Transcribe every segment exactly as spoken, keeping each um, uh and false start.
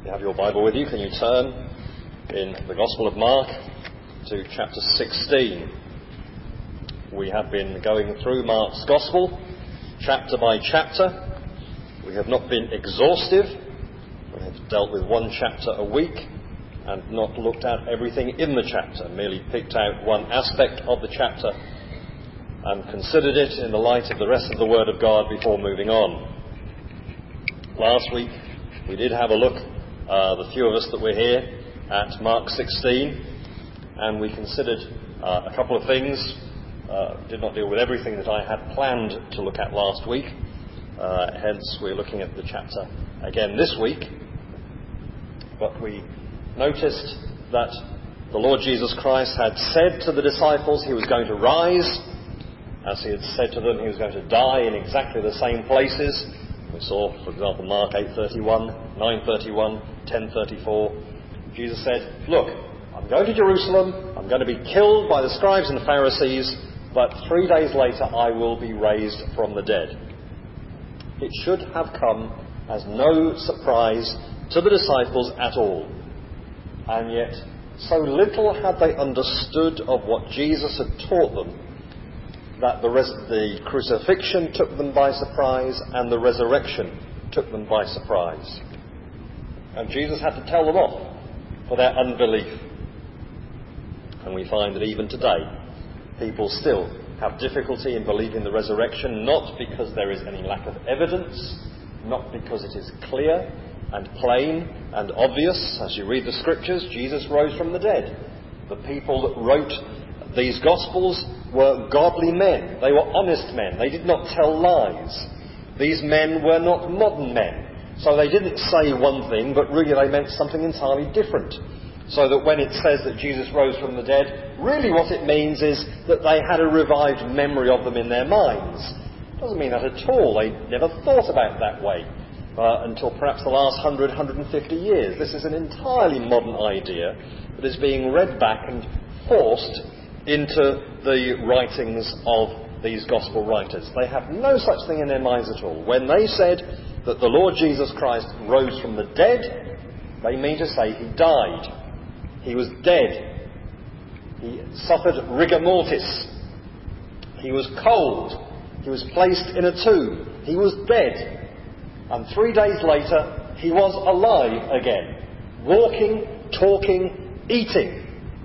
you have your Bible with you, can you turn in the Gospel of Mark to chapter sixteen. We have been going through Mark's Gospel, chapter by chapter. We have not been exhaustive. We have dealt with one chapter a week and not looked at everything in the chapter, merely picked out one aspect of the chapter and considered it in the light of the rest of the Word of God before moving on. Last week we did have a look, uh, the few of us that were here, at Mark sixteen, and we considered uh, a couple of things. Uh, did not deal with everything that I had planned to look at last week, uh, hence we're looking at the chapter again this week. But we noticed that the Lord Jesus Christ had said to the disciples he was going to rise. As he had said to them, he was going to die in exactly the same places. We saw, for example, Mark eight thirty-one, nine thirty-one, ten thirty-four. Jesus said, look, I'm going to Jerusalem, I'm going to be killed by the scribes and Pharisees, but three days later I will be raised from the dead. It should have come as no surprise to the disciples at all. And yet, so little had they understood of what Jesus had taught them, that the, res- the crucifixion took them by surprise and the resurrection took them by surprise. And Jesus had to tell them off for their unbelief. And we find that even today, people still have difficulty in believing the resurrection, not because there is any lack of evidence, not because it is clear and plain and obvious. As you read the scriptures, Jesus rose from the dead. The people that wrote these Gospels were godly men. They were honest men. They did not tell lies. These men were not modern men. So they didn't say one thing, but really they meant something entirely different. So that when it says that Jesus rose from the dead, really what it means is that they had a revived memory of them in their minds. It doesn't mean that at all. They never thought about it that way uh, until perhaps the last one hundred, one hundred fifty years. This is an entirely modern idea that is being read back and forced into the writings of these gospel writers. They have no such thing in their minds at all. When they said that the Lord Jesus Christ rose from the dead, they mean to say he died. He was dead. He suffered rigor mortis. He was cold. He was placed in a tomb. He was dead. And three days later, he was alive again, walking, talking, eating.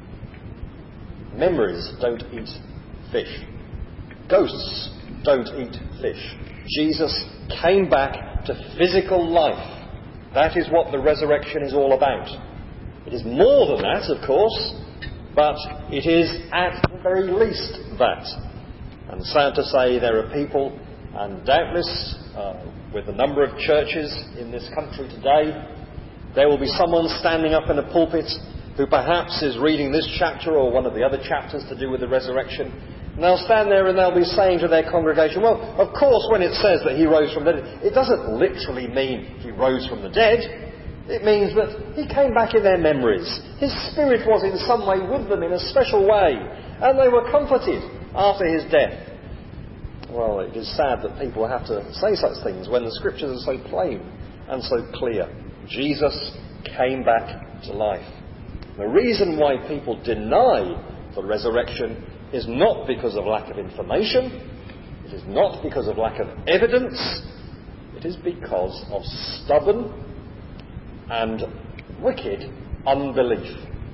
Memories don't eat fish. Ghosts don't eat fish. Jesus came back to physical life. That is what the resurrection is all about. It is more than that, of course, but it is at the very least that. And sad to say, there are people, and doubtless uh, with the number of churches in this country today, there will be someone standing up in a pulpit who perhaps is reading this chapter or one of the other chapters to do with the resurrection, and they'll stand there and they'll be saying to their congregation, well, of course, when it says that he rose from the dead, it doesn't literally mean he rose from the dead. It means that he came back in their memories. His spirit was in some way with them in a special way, and they were comforted after his death. Well, it is sad that people have to say such things when the scriptures are so plain and so clear. Jesus came back to life. The reason why people deny the resurrection is not because of lack of information. It is not because of lack of evidence. It is because of stubborn and wicked unbelief.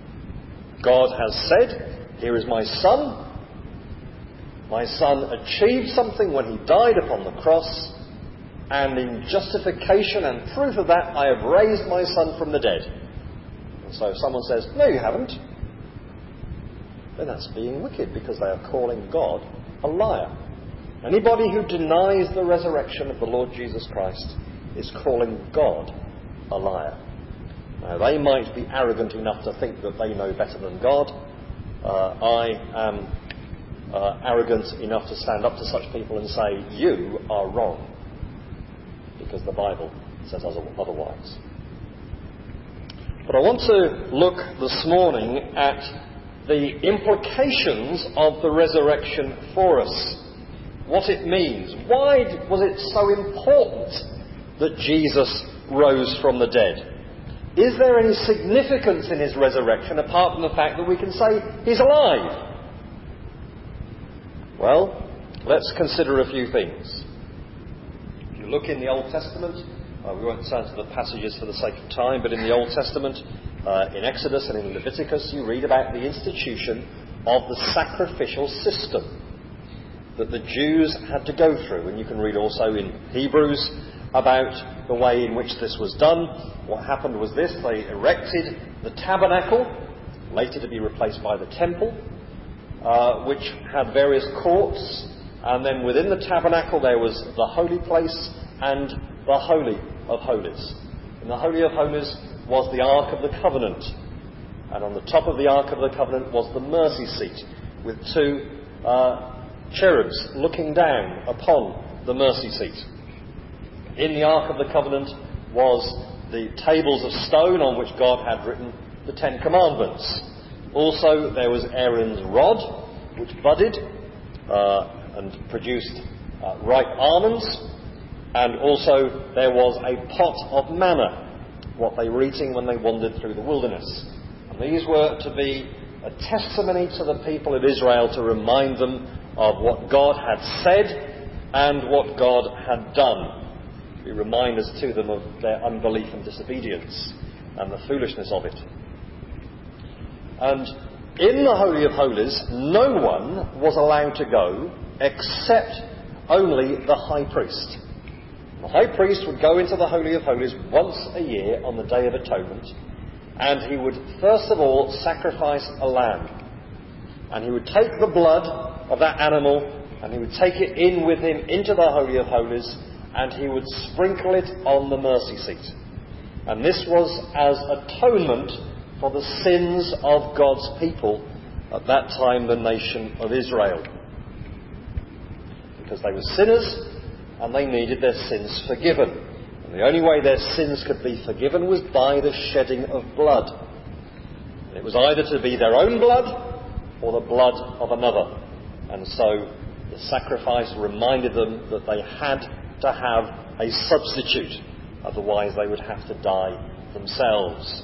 God has said, here is my son. My son achieved something when he died upon the cross, and in justification and proof of that, I have raised my son from the dead. So if someone says, no, you haven't, then that's being wicked, because they are calling God a liar. Anybody who denies the resurrection of the Lord Jesus Christ is calling God a liar. Now, they might be arrogant enough to think that they know better than God. Uh, I am uh, arrogant enough to stand up to such people and say, you are wrong, because the Bible says otherwise. But I want to look this morning at the implications of the resurrection for us. What it means. Why was it so important that Jesus rose from the dead? Is there any significance in his resurrection apart from the fact that we can say he's alive? Well, let's consider a few things. If you look in the Old Testament, uh, we won't turn to the passages for the sake of time, but in the Old Testament, uh, in Exodus and in Leviticus, you read about the institution of the sacrificial system that the Jews had to go through. And you can read also in Hebrews about the way in which this was done. What happened was this: they erected the tabernacle, later to be replaced by the temple, uh, which had various courts, and then within the tabernacle there was the holy place and the Holy of Holies. In the Holy of Holies was the Ark of the Covenant, and on the top of the Ark of the Covenant was the mercy seat with two uh, cherubs looking down upon the mercy seat. In the Ark of the Covenant was the tables of stone on which God had written the Ten Commandments. Also there was Aaron's rod, which budded uh, and produced uh, ripe almonds, and also there was a pot of manna, what they were eating when they wandered through the wilderness. And these were to be a testimony to the people of Israel, to remind them of what God had said and what God had done. Be reminders to them of their unbelief and disobedience and the foolishness of it. And in the Holy of Holies, no one was allowed to go except only the high priest. The high priest would go into the Holy of Holies once a year on the Day of Atonement, and he would first of all sacrifice a lamb. And he would take the blood of that animal and he would take it in with him into the Holy of Holies, and he would sprinkle it on the mercy seat. And this was as atonement for the sins of God's people, at that time the nation of Israel. Because they were sinners and they needed their sins forgiven. And the only way their sins could be forgiven was by the shedding of blood. It was either to be their own blood or the blood of another. And so the sacrifice reminded them that they had to have a substitute, otherwise they would have to die themselves.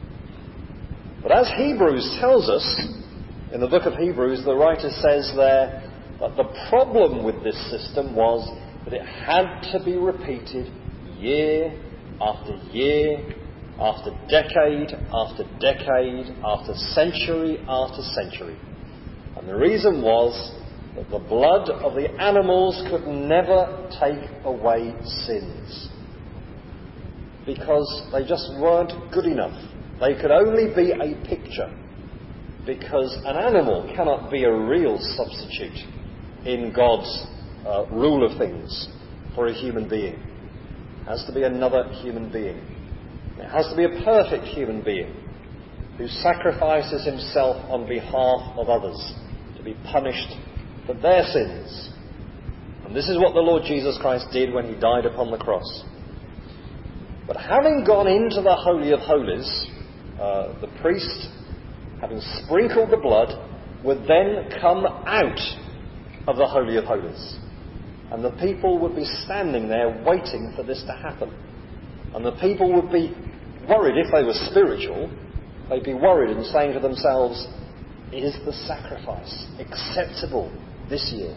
But as Hebrews tells us, in the book of Hebrews, the writer says there that the problem with this system was that it had to be repeated year after year, after decade after decade, after century after century. And the reason was that the blood of the animals could never take away sins, because they just weren't good enough. They could only be a picture, because an animal cannot be a real substitute in God's uh, rule of things for a human being. It has to be another human being. It has to be a perfect human being who sacrifices himself on behalf of others to be punished for their sins. And this is what the Lord Jesus Christ did when he died upon the cross. But having gone into the Holy of Holies, uh, the priest, having sprinkled the blood, would then come out of the Holy of Holies. And the people would be standing there waiting for this to happen. And the people would be worried, if they were spiritual, they'd be worried and saying to themselves, is the sacrifice acceptable this year?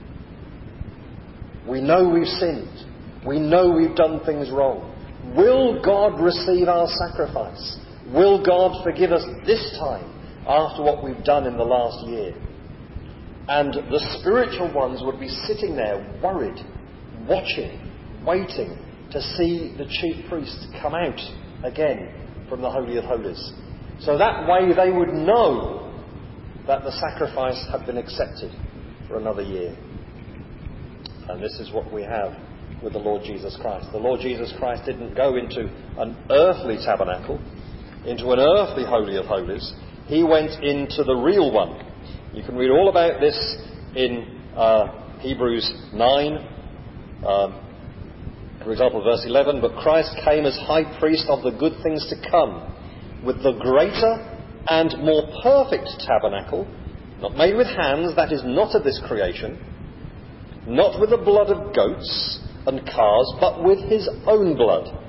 We know we've sinned. We know we've done things wrong. Will God receive our sacrifice? Will God forgive us this time after what we've done in the last year? And the spiritual ones would be sitting there worried, watching, waiting to see the chief priest come out again from the Holy of Holies. So that way they would know that the sacrifice had been accepted for another year. And this is what we have with the Lord Jesus Christ. The Lord Jesus Christ didn't go into an earthly tabernacle, into an earthly Holy of Holies. He went into the real one. You can read all about this in uh, Hebrews nine. Um, for example, verse eleven, but Christ came as high priest of the good things to come, with the greater and more perfect tabernacle, not made with hands, that is not of this creation, not with the blood of goats and calves, but with his own blood.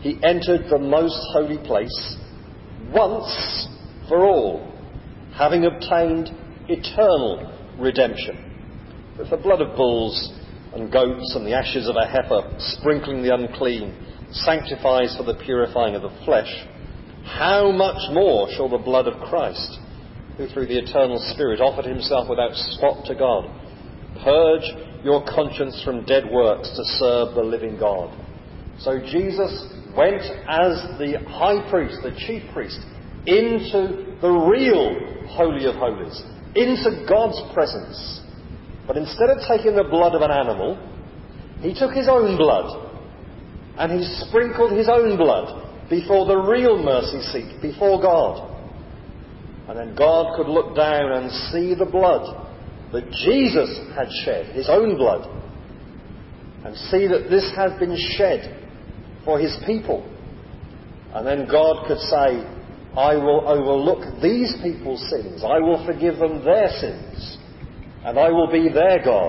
he entered the most holy place once for all, having obtained eternal redemption. With the blood of bulls and goats and the ashes of a heifer, sprinkling the unclean, sanctifies for the purifying of the flesh, how much more shall the blood of Christ, who through the eternal Spirit offered himself without spot to God, purge your conscience from dead works to serve the living God. So Jesus went as the high priest, the chief priest, into the real Holy of Holies, into God's presence. But instead of taking the blood of an animal, he took his own blood and he sprinkled his own blood before the real mercy seat, before God. And then God could look down and see the blood that Jesus had shed, his own blood, and see that this had been shed for his people. And then God could say, I will overlook these people's sins. I will forgive them their sins. And I will be their God.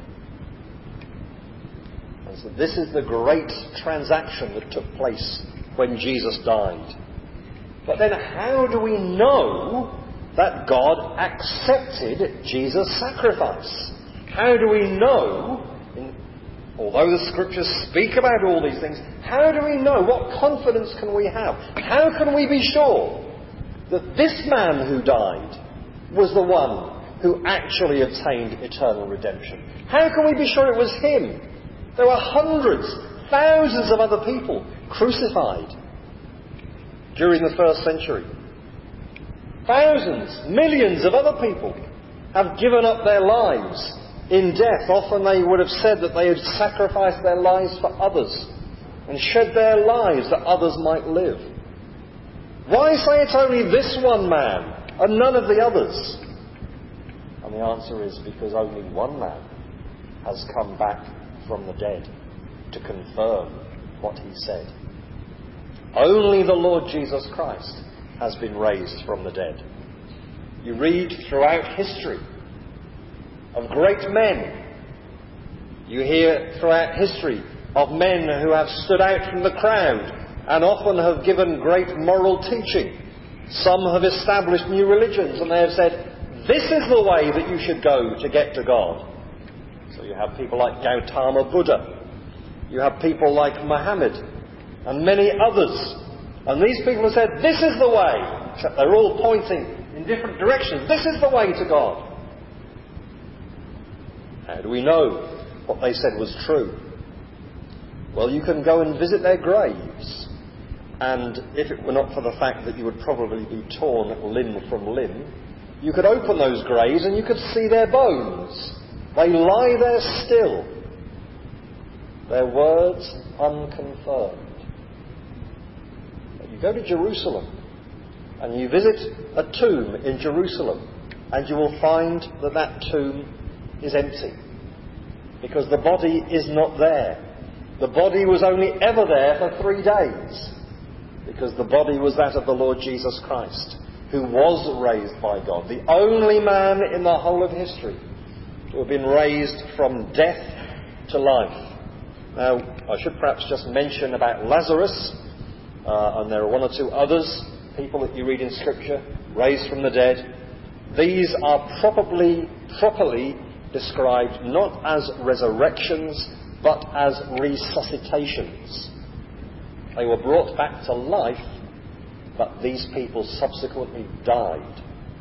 And so this is the great transaction that took place when Jesus died. But then how do we know that God accepted Jesus' sacrifice? How do we know, in, although the Scriptures speak about all these things, how do we know? What confidence can we have? How can we be sure that this man who died was the one who actually obtained eternal redemption? How can we be sure it was him? There were hundreds, thousands of other people crucified during the first century. Thousands, millions of other people have given up their lives in death. Often they would have said that they had sacrificed their lives for others and shed their lives that others might live. Why say it's only this one man and none of the others? And the answer is because only one man has come back from the dead to confirm what he said. Only the Lord Jesus Christ has been raised from the dead. You read throughout history of great men. You hear throughout history of men who have stood out from the crowd and often have given great moral teaching. Some have established new religions and they have said, this is the way that you should go to get to God. So you have people like Gautama Buddha. You have people like Muhammad and many others. And these people have said, this is the way. Except they're all pointing in different directions. This is the way to God. How do we know what they said was true? Well, you can go and visit their graves. And if it were not for the fact that you would probably be torn limb from limb, you could open those graves and you could see their bones. They lie there still. Their words unconfirmed. You go to Jerusalem and you visit a tomb in Jerusalem and you will find that that tomb is empty because the body is not there. The body was only ever there for three days because the body was that of the Lord Jesus Christ, who was raised by God, the only man in the whole of history to have been raised from death to life. Now, I should perhaps just mention about Lazarus, uh, and there are one or two others, people that you read in Scripture, raised from the dead. These are probably properly described not as resurrections, but as resuscitations. They were brought back to life, but these people subsequently died.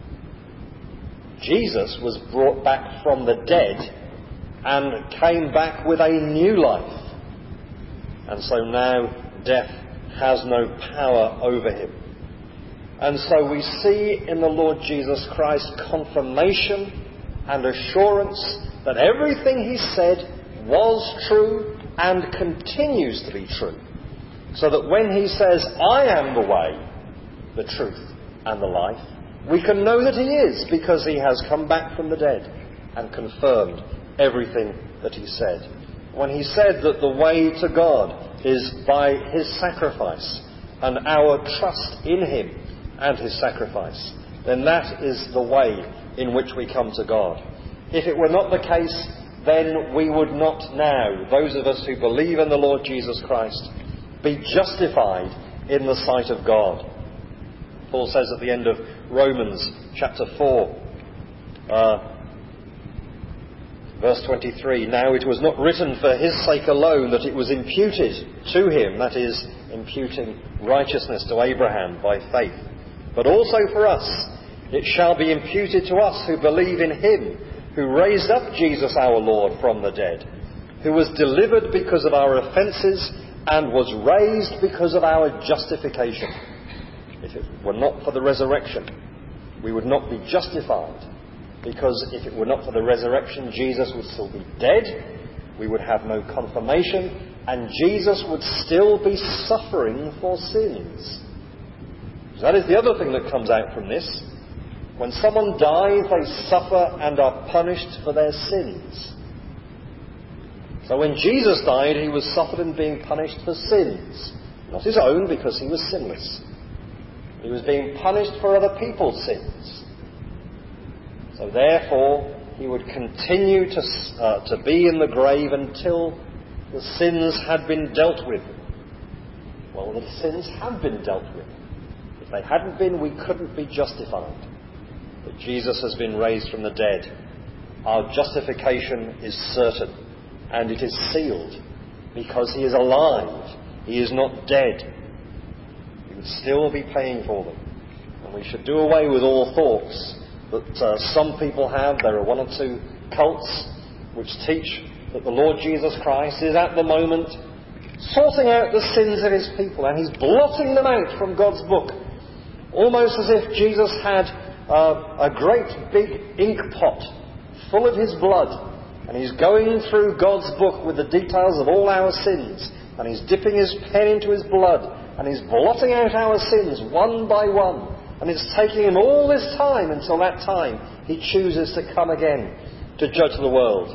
Jesus was brought back from the dead and came back with a new life. And so now death has no power over him. And so we see in the Lord Jesus Christ confirmation and assurance that everything he said was true and continues to be true. So that when he says, I am the way, the truth and the life, we can know that he is, because he has come back from the dead and confirmed everything that he said. When he said that the way to God is by his sacrifice and our trust in him and his sacrifice, then that is the way in which we come to God. If it were not the case, then we would not now, those of us who believe in the Lord Jesus Christ, be justified in the sight of God. Paul says at the end of Romans chapter four, uh, verse twenty-three, "Now it was not written for his sake alone that it was imputed to him," that is, imputing righteousness to Abraham by faith, "but also for us. It shall be imputed to us who believe in him who raised up Jesus our Lord from the dead, who was delivered because of our offences and was raised because of our justification." If it were not for the resurrection, we would not be justified, because if it were not for the resurrection, Jesus would still be dead, we would have no confirmation, and Jesus would still be suffering for sins. So that is the other thing that comes out from this. When someone dies, they suffer and are punished for their sins. So when Jesus died, he was suffered and being punished for sins. Not his own, because he was sinless. He was being punished for other people's sins. So therefore, he would continue to, uh, to be in the grave until the sins had been dealt with. Well, the sins have been dealt with. If they hadn't been, we couldn't be justified. But Jesus has been raised from the dead. Our justification is certain, and it is sealed, because he is alive. He is not dead. He would still be paying for them. And we should do away with all thoughts that uh, some people have. There are one or two cults which teach that the Lord Jesus Christ is at the moment sorting out the sins of his people, and he's blotting them out from God's book, almost as if Jesus had uh, a great big ink pot full of his blood, and he's going through God's book with the details of all our sins, and he's dipping his pen into his blood, and he's blotting out our sins one by one. And it's taking him all this time until that time he chooses to come again to judge the world.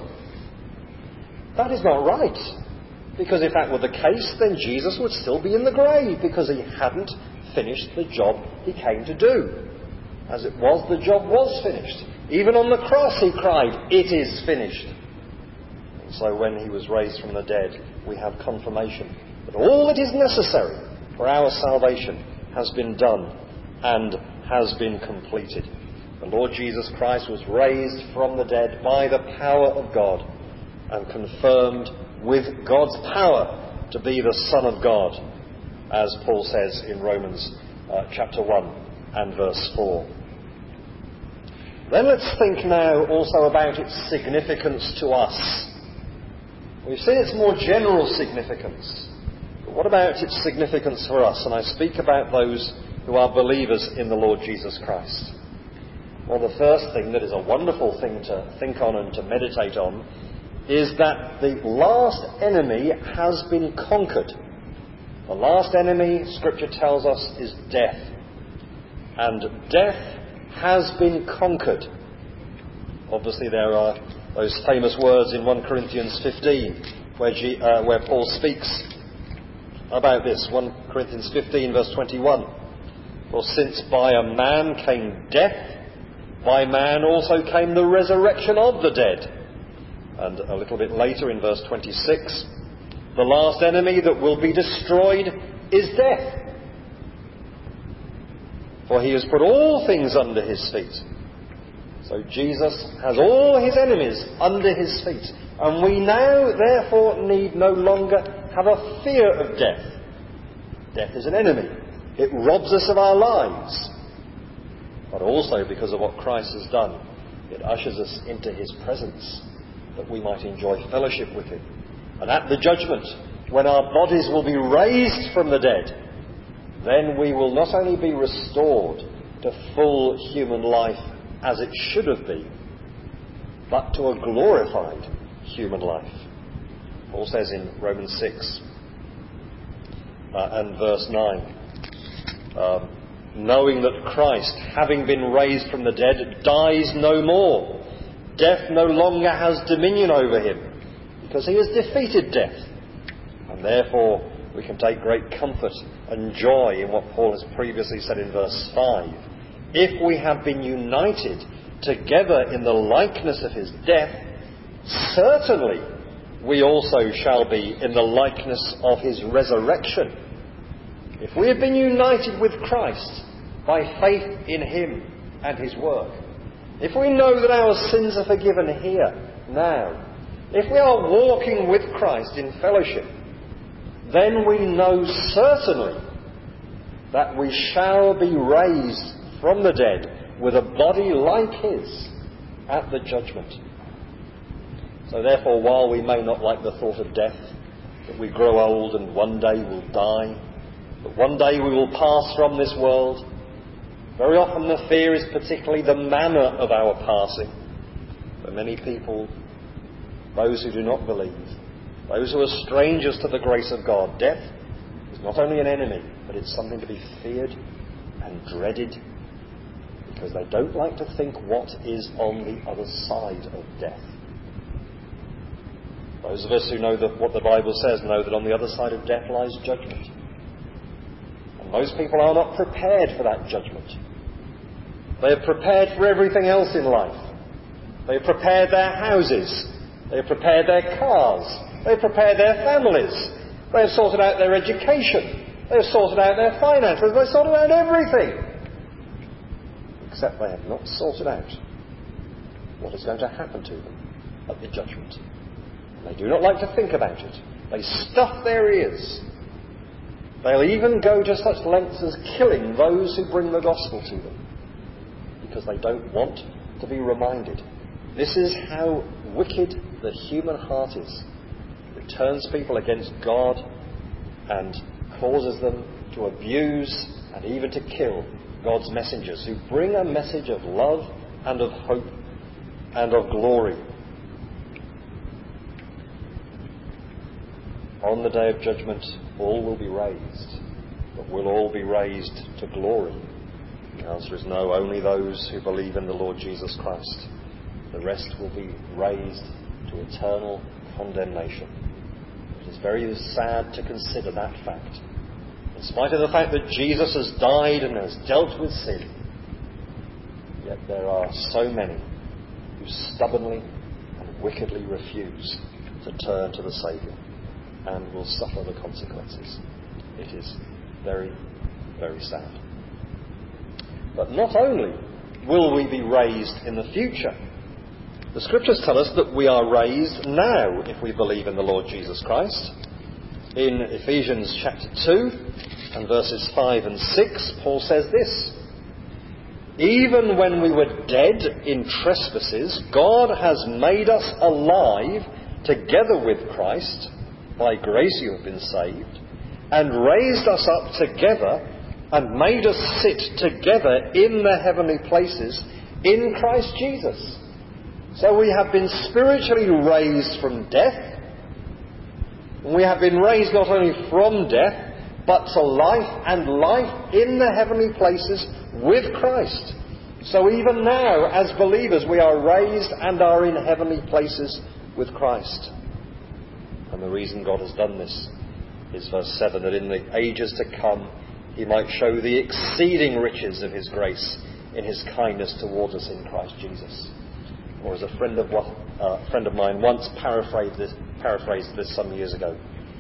That is not right. Because if that were the case, then Jesus would still be in the grave, because he hadn't finished the job he came to do. As it was, the job was finished. Even on the cross he cried, "It is finished." And so when he was raised from the dead, we have confirmation that all that is necessary for our salvation has been done and has been completed. The Lord Jesus Christ was raised from the dead by the power of God and confirmed with God's power to be the Son of God, as Paul says in Romans uh, chapter one and verse four. Then let's think now also about its significance to us. We've seen its more general significance, but what about its significance for us? And I speak about those who are believers in the Lord Jesus Christ. Well, the first thing that is a wonderful thing to think on and to meditate on is that the last enemy has been conquered. The last enemy, Scripture tells us, is death. And death has been conquered. Obviously there are those famous words in First Corinthians fifteen where, G, uh, where Paul speaks about this. First Corinthians fifteen verse twenty-one. "For since by a man came death, by man also came the resurrection of the dead." And a little bit later in verse twenty-six, "The last enemy that will be destroyed is death. For he has put all things under his feet." So Jesus has all his enemies under his feet. And we now, therefore, need no longer have a fear of death. Death is an enemy. It robs us of our lives. But also, because of what Christ has done, it ushers us into his presence, that we might enjoy fellowship with him. And at the judgment, when our bodies will be raised from the dead, then we will not only be restored to full human life as it should have been, but to a glorified human life. Paul says in Romans six uh, and verse nine, um, "Knowing that Christ, having been raised from the dead, dies no more. Death no longer has dominion over him, because he has defeated death." And therefore we can take great comfort and joy in what Paul has previously said in verse five. "If we have been united together in the likeness of his death, certainly we also shall be in the likeness of his resurrection. If we have been united with Christ by faith in him and his work, if we know that our sins are forgiven here, now, if we are walking with Christ in fellowship, then we know certainly that we shall be raised from the dead with a body like his at the judgment. So therefore, while we may not like the thought of death, that we grow old and one day will die, that one day we will pass from this world, very often the fear is particularly the manner of our passing. For many people, those who do not believe, those who are strangers to the grace of God, death is not only an enemy, but it's something to be feared and dreaded, because they don't like to think what is on the other side of death. Those of us who know that what the Bible says know that on the other side of death lies judgment. And most people are not prepared for that judgment. They are prepared for everything else in life. They have prepared their houses. They have prepared their cars. They have prepared their families. They have sorted out their education. They have sorted out their finances. They have sorted out everything. Except they have not sorted out what is going to happen to them at the judgment. They do not like to think about it. They stuff their ears. They'll even go to such lengths as killing those who bring the gospel to them, because they don't want to be reminded. This is how wicked the human heart is. It turns people against God and causes them to abuse and even to kill God's messengers, who bring a message of love and of hope and of glory. On the day of judgment, all will be raised, but will all be raised to glory? The answer is no, only those who believe in the Lord Jesus Christ. The rest will be raised to eternal condemnation. It is very sad to consider that fact. In spite of the fact that Jesus has died and has dealt with sin, yet there are so many who stubbornly and wickedly refuse to turn to the Saviour and will suffer the consequences. It is very, very sad. But not only will we be raised in the future, the Scriptures tell us that we are raised now if we believe in the Lord Jesus Christ. In Ephesians chapter two and verses five and six, Paul says this: "Even when we were dead in trespasses, God has made us alive together with Christ. By grace you have been saved, and raised us up together and made us sit together in the heavenly places in Christ Jesus." So we have been spiritually raised from death. We have been raised not only from death, but to life, and life in the heavenly places with Christ. So even now, as believers, we are raised and are in heavenly places with Christ. And the reason God has done this is verse seven, that in the ages to come he might show the exceeding riches of his grace in his kindness towards us in Christ Jesus. Or as a friend of what, uh, friend of mine once paraphrased this, paraphrased this some years ago.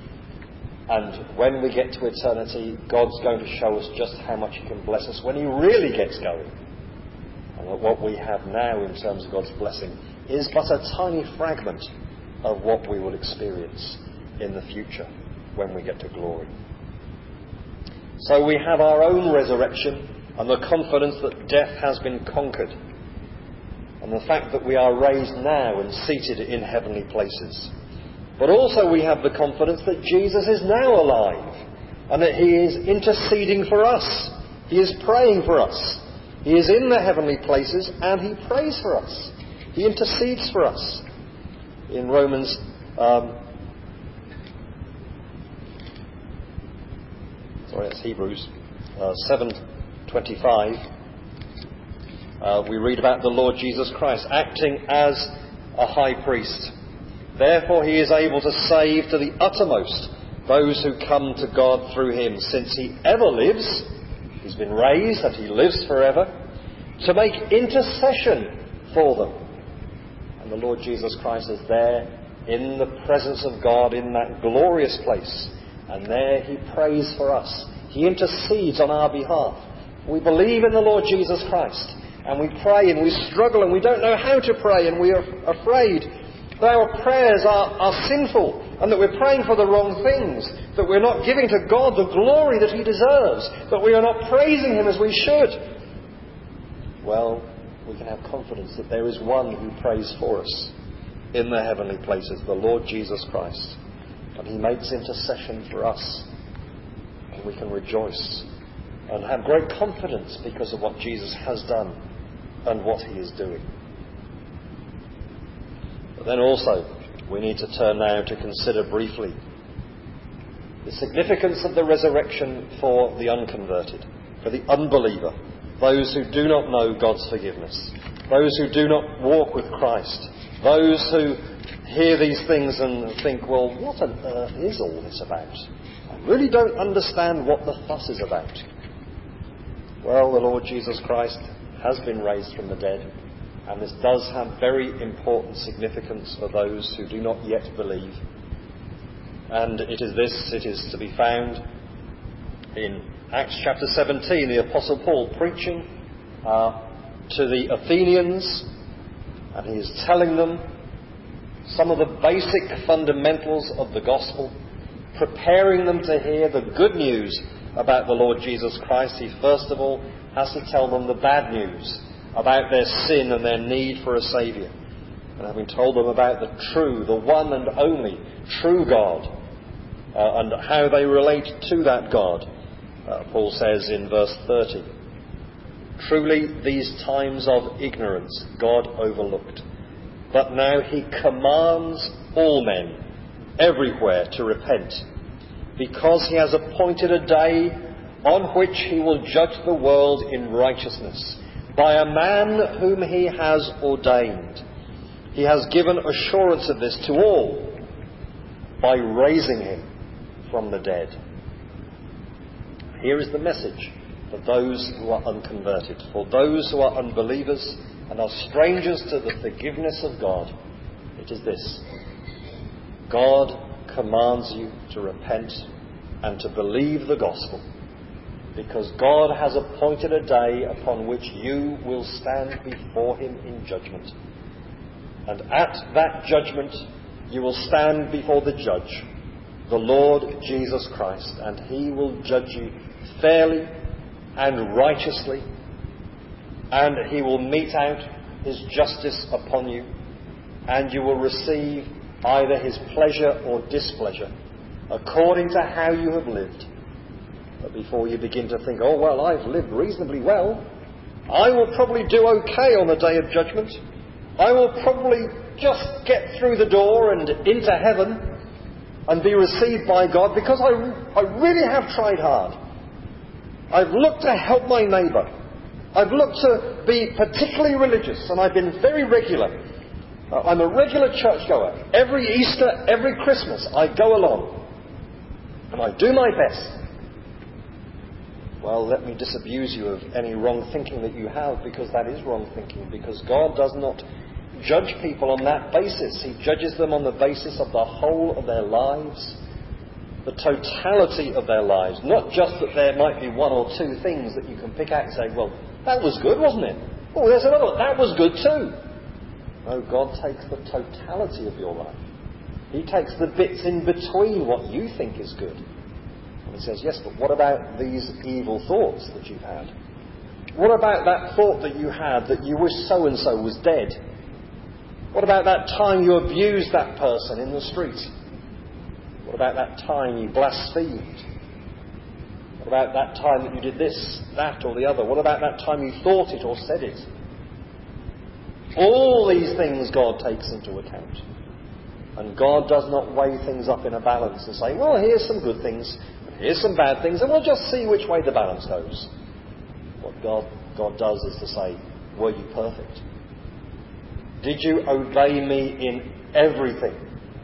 And when we get to eternity, God's going to show us just how much he can bless us when he really gets going. And that what we have now in terms of God's blessing is but a tiny fragment of what we will experience in the future when we get to glory. So we have our own resurrection and the confidence that death has been conquered, and the fact that we are raised now and seated in heavenly places. But also we have the confidence that Jesus is now alive and that he is interceding for us. He is praying for us. He is in the heavenly places and he prays for us. He intercedes for us. In Romans um, sorry, that's Hebrews uh, seven twenty-five. Uh, we read about the Lord Jesus Christ acting as a high priest. Therefore he is able to save to the uttermost those who come to God through him, since he ever lives, he's been raised and he lives forever, to make intercession for them. And the Lord Jesus Christ is there in the presence of God in that glorious place. And there he prays for us. He intercedes on our behalf. We believe in the Lord Jesus Christ, and we pray and we struggle and we don't know how to pray, and we are afraid that our prayers are, are sinful and that we're praying for the wrong things, that we're not giving to God the glory that he deserves, that we are not praising him as we should. Well, we can have confidence that there is one who prays for us in the heavenly places, the Lord Jesus Christ. And he makes intercession for us. And we can rejoice and have great confidence because of what Jesus has done and what he is doing. But then also, we need to turn now to consider briefly the significance of the resurrection for the unconverted, for the unbeliever, those who do not know God's forgiveness, those who do not walk with Christ, those who hear these things and think, well, what on earth is all this about? I really don't understand what the fuss is about. Well, the Lord Jesus Christ has been raised from the dead, and this does have very important significance for those who do not yet believe. And it is this, it is to be found in Acts chapter seventeen, the Apostle Paul preaching uh, to the Athenians, and he is telling them some of the basic fundamentals of the gospel, preparing them to hear the good news about the Lord Jesus Christ. He first of all has to tell them the bad news about their sin and their need for a Saviour. And having told them about the true, the one and only true God, uh, and how they relate to that God, uh, Paul says in verse thirty, "Truly these times of ignorance God overlooked, but now he commands all men everywhere to repent, because he has appointed a day on which he will judge the world in righteousness by a man whom he has ordained. He has given assurance of this to all by raising him from the dead." Here is the message for those who are unconverted, for those who are unbelievers and are strangers to the forgiveness of God. It is this: God commands you to repent and to believe the gospel, because God has appointed a day upon which you will stand before him in judgment. And at that judgment you will stand before the judge, the Lord Jesus Christ, and he will judge you fairly and righteously, and he will mete out his justice upon you, and you will receive either his pleasure or displeasure according to how you have lived. But before you begin to think, oh well, I've lived reasonably well, I will probably do okay on the day of judgment, I will probably just get through the door and into heaven and be received by God because I, I really have tried hard. I've looked to help my neighbour. I've looked to be particularly religious, and I've been very regular. Uh, I'm a regular churchgoer. Every Easter, every Christmas, I go along. And I do my best. Well, let me disabuse you of any wrong thinking that you have, because that is wrong thinking, because God does not judge people on that basis. He judges them on the basis of the whole of their lives, the totality of their lives, not just that there might be one or two things that you can pick out and say, well, that was good, wasn't it? Oh, there's another one. That was good too. No, God takes the totality of your life. He takes the bits in between what you think is good. And he says, yes, but what about these evil thoughts that you've had? What about that thought that you had that you wish so-and-so was dead? What about that time you abused that person in the street? What about that time you blasphemed? What about that time that you did this, that or the other? What about that time you thought it or said it? All these things God takes into account. And God does not weigh things up in a balance and say, well, here's some good things, and here's some bad things, and we'll just see which way the balance goes. What God, God does is to say, were you perfect? Did you obey me in everything?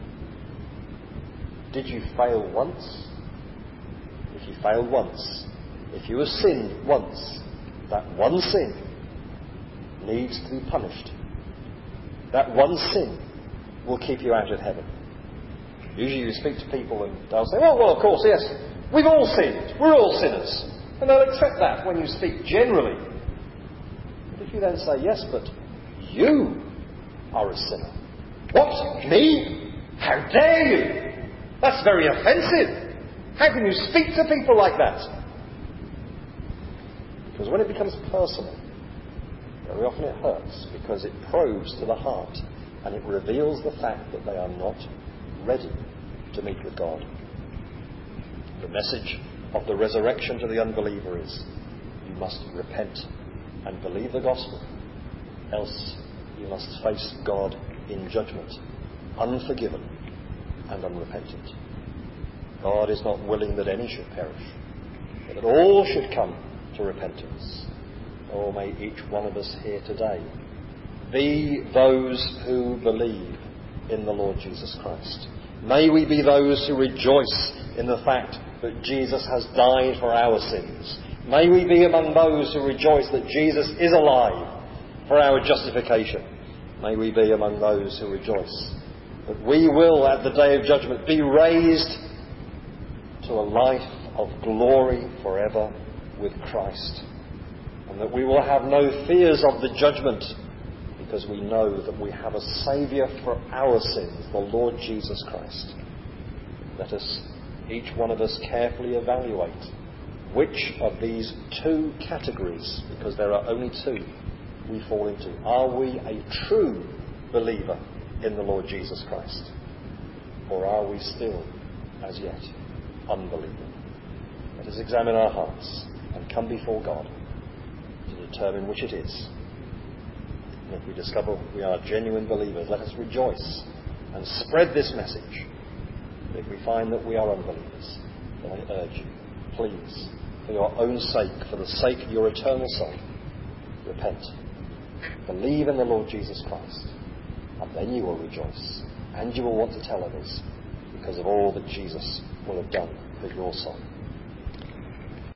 Did you fail once? If you failed once, if you have sinned once, that one sin needs to be punished. That one sin will keep you out of heaven. Usually you speak to people and they'll say, well, well, of course, yes, we've all sinned. We're all sinners. And they'll accept that when you speak generally. But if you then say, yes, but you are a sinner. What? Me? How dare you? That's very offensive. How can you speak to people like that? Because when it becomes personal, very often it hurts, because it probes to the heart and it reveals the fact that they are not ready to meet with God. The message of the resurrection to the unbeliever is, you must repent and believe the gospel, else you must face God in judgment, unforgiven and unrepentant. God is not willing that any should perish, but that all should come to repentance. Oh, may each one of us here today be those who believe in the Lord Jesus Christ. May we be those who rejoice in the fact that Jesus has died for our sins. May we be among those who rejoice that Jesus is alive for our justification. May we be among those who rejoice that we will, at the day of judgment, be raised to a life of glory forever with Christ, and that we will have no fears of the judgment, because we know that we have a Saviour for our sins, the Lord Jesus Christ. Let us, each one of us, carefully evaluate which of these two categories, because there are only two, we fall into. Are we a true believer in the Lord Jesus Christ? Or are we still, as yet, unbelieving? Let us examine our hearts and come before God to determine which it is. And if we discover we are genuine believers, let us rejoice and spread this message. But if we find that we are unbelievers, then I urge you, please, for your own sake, for the sake of your eternal soul, repent. Believe in the Lord Jesus Christ, and then you will rejoice, and you will want to tell others, because of all that Jesus will have done for your soul.